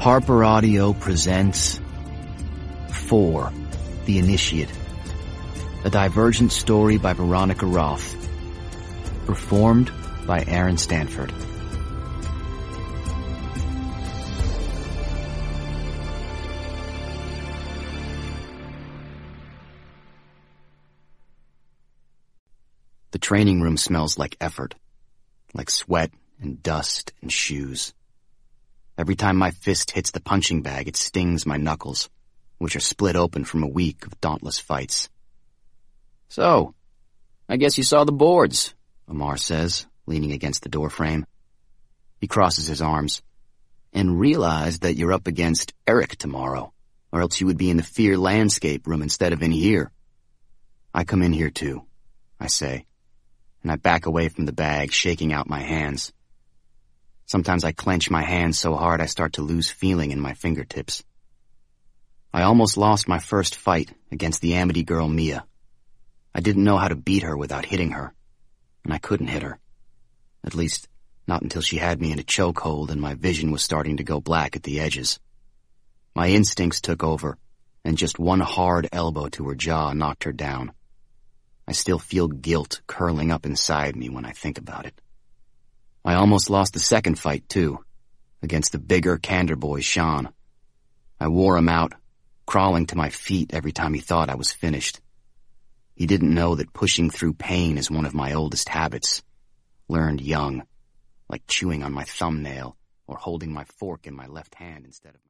Harper Audio presents 4, The Initiate, a Divergent story by Veronica Roth, performed by Aaron Stanford. The training room smells like effort, like sweat and dust and shoes. Every time my fist hits the punching bag, it stings my knuckles, which are split open from a week of dauntless fights. "So, I guess you saw the boards," Amar says, leaning against the doorframe. He crosses his arms. "And realized that you're up against Eric tomorrow, or else you would be in the Fear Landscape room instead of in here." "I come in here too," I say, and I back away from the bag, shaking out my hands. Sometimes I clench my hands so hard I start to lose feeling in my fingertips. I almost lost my first fight against the Amity girl Mia. I didn't know how to beat her without hitting her, and I couldn't hit her. At least, not until she had me in a chokehold and my vision was starting to go black at the edges. My instincts took over, and just one hard elbow to her jaw knocked her down. I still feel guilt curling up inside me when I think about it. I almost lost the second fight, too, against the bigger Candor boy, Sean. I wore him out, crawling to my feet every time he thought I was finished. He didn't know that pushing through pain is one of my oldest habits, learned young, like chewing on my thumbnail or holding my fork in my left hand instead of